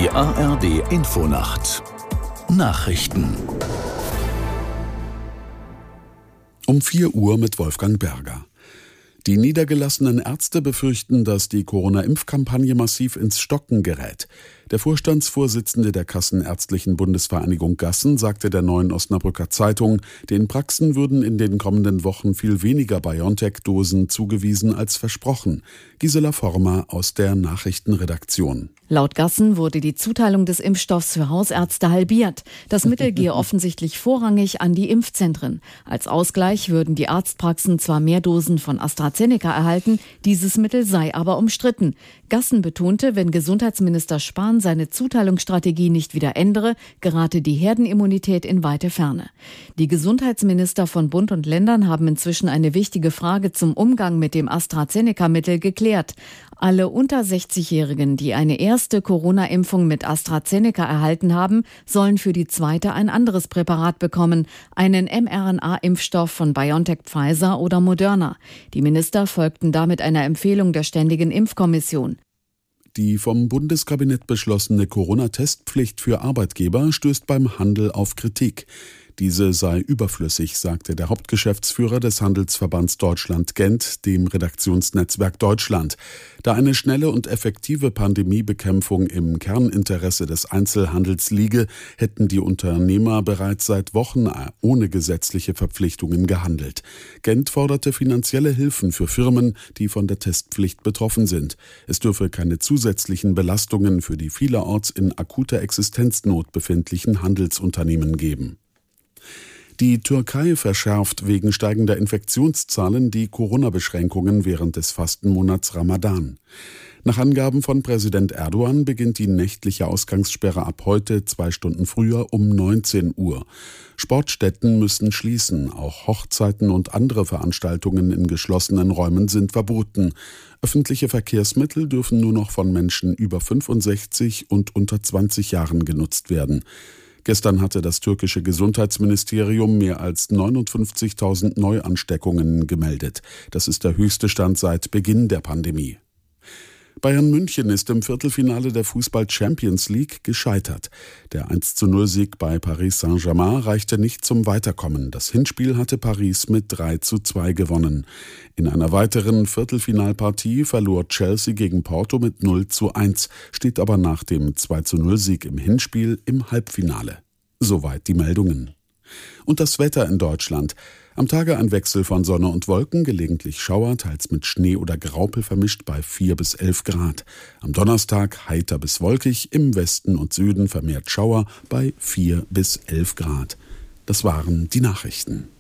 Die ARD Infonacht Nachrichten um 4 Uhr mit Wolfgang Berger. Die niedergelassenen Ärzte befürchten, dass die Corona-Impfkampagne massiv ins Stocken gerät. Der Vorstandsvorsitzende der Kassenärztlichen Bundesvereinigung Gassen sagte der Neuen Osnabrücker Zeitung, den Praxen würden in den kommenden Wochen viel weniger BioNTech-Dosen zugewiesen als versprochen. Gisela Former aus der Nachrichtenredaktion. Laut Gassen wurde die Zuteilung des Impfstoffs für Hausärzte halbiert. Das Mittel gehe offensichtlich vorrangig an die Impfzentren. Als Ausgleich würden die Arztpraxen zwar mehr Dosen von AstraZeneca erhalten, dieses Mittel sei aber umstritten. Gassen betonte, wenn Gesundheitsminister Spahn seine Zuteilungsstrategie nicht wieder ändere, gerate die Herdenimmunität in weite Ferne. Die Gesundheitsminister von Bund und Ländern haben inzwischen eine wichtige Frage zum Umgang mit dem AstraZeneca-Mittel geklärt. Alle unter 60-Jährigen, die eine erste Corona-Impfung mit AstraZeneca erhalten haben, sollen für die zweite ein anderes Präparat bekommen, einen mRNA-Impfstoff von BioNTech, Pfizer oder Moderna. Die Minister folgten damit einer Empfehlung der Ständigen Impfkommission. Die vom Bundeskabinett beschlossene Corona-Testpflicht für Arbeitgeber stößt beim Handel auf Kritik. Diese sei überflüssig, sagte der Hauptgeschäftsführer des Handelsverbands Deutschland Gent dem Redaktionsnetzwerk Deutschland. Da eine schnelle und effektive Pandemiebekämpfung im Kerninteresse des Einzelhandels liege, hätten die Unternehmer bereits seit Wochen ohne gesetzliche Verpflichtungen gehandelt. Gent forderte finanzielle Hilfen für Firmen, die von der Testpflicht betroffen sind. Es dürfe keine zusätzlichen Belastungen für die vielerorts in akuter Existenznot befindlichen Handelsunternehmen geben. Die Türkei verschärft wegen steigender Infektionszahlen die Corona-Beschränkungen während des Fastenmonats Ramadan. Nach Angaben von Präsident Erdogan beginnt die nächtliche Ausgangssperre ab heute 2 Stunden früher um 19 Uhr. Sportstätten müssen schließen, auch Hochzeiten und andere Veranstaltungen in geschlossenen Räumen sind verboten. Öffentliche Verkehrsmittel dürfen nur noch von Menschen über 65 und unter 20 Jahren genutzt werden. Gestern hatte das türkische Gesundheitsministerium mehr als 59.000 Neuansteckungen gemeldet. Das ist der höchste Stand seit Beginn der Pandemie. Bayern München ist im Viertelfinale der Fußball-Champions League gescheitert. Der 1:0-Sieg bei Paris Saint-Germain reichte nicht zum Weiterkommen. Das Hinspiel hatte Paris mit 3:2 gewonnen. In einer weiteren Viertelfinalpartie verlor Chelsea gegen Porto mit 0:1, steht aber nach dem 2:0-Sieg im Hinspiel im Halbfinale. Soweit die Meldungen. Und das Wetter in Deutschland. Am Tage ein Wechsel von Sonne und Wolken, gelegentlich Schauer, teils mit Schnee oder Graupel vermischt bei 4 bis 11 Grad. Am Donnerstag heiter bis wolkig, im Westen und Süden vermehrt Schauer bei 4 bis 11 Grad. Das waren die Nachrichten.